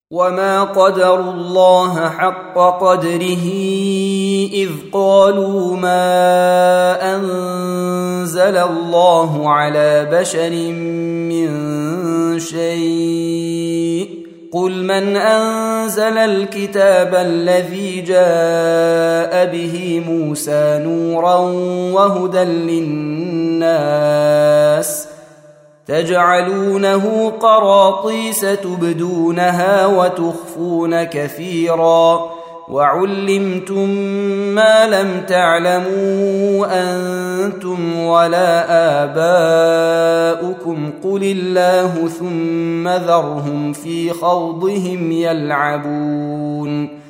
وما قدروا الله حق قدره إذ قالوا ما أنزل الله على بشر من شيء قل من أنزل الكتاب الذي جاء به موسى نورا وهدى للناس تجعلونه قراطيس تبدونها وتخفون كثيرا وعلمتم ما لم تعلموا أنتم ولا آباؤكم قل الله ثم ذرهم في خوضهم يلعبون